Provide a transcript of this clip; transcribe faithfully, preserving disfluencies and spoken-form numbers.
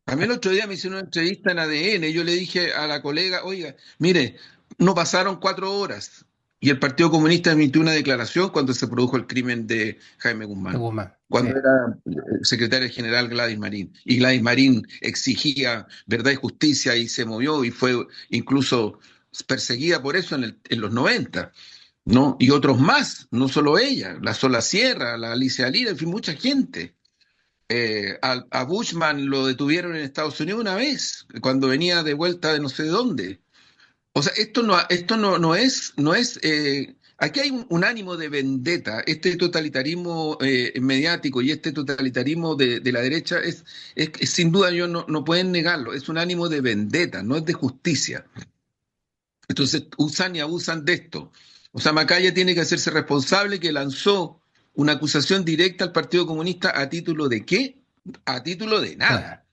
A mí el otro día me hicieron una entrevista en A D N. Yo le dije a la colega, oiga, mire, no pasaron cuatro horas y el Partido Comunista emitió una declaración cuando se produjo el crimen de Jaime De Guzmán, Guzmán, cuando sí. era eh, secretaria general Gladys Marín. Y Gladys Marín exigía verdad y justicia y se movió y fue incluso perseguida por eso en, el- en los noventa, ¿no? Y otros más, no solo ella, la Sola Sierra, la Alicia Lira, en fin, mucha gente. Eh, a, a Bushman lo detuvieron en Estados Unidos una vez, cuando venía de vuelta de no sé de dónde. O sea, esto no, esto no, no es, no es, eh, aquí hay un, un ánimo de vendetta. Este totalitarismo eh, mediático y este totalitarismo de, de la derecha es, es, es sin duda, yo no, no pueden negarlo, es un ánimo de vendetta, no es de justicia. Entonces usan y abusan de esto. O sea, Macaya tiene que hacerse responsable que lanzó una acusación directa al Partido Comunista a título de qué? A título de Sí. nada.